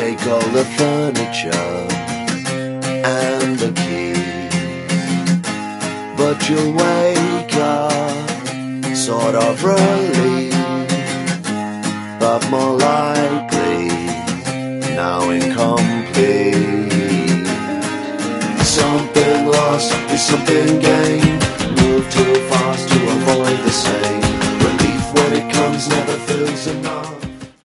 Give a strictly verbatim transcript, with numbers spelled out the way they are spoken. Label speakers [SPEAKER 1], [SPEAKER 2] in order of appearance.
[SPEAKER 1] take all the furniture and the key, but you'll wake up sort of relieved, but more likely now incomplete. Something lost is something gained.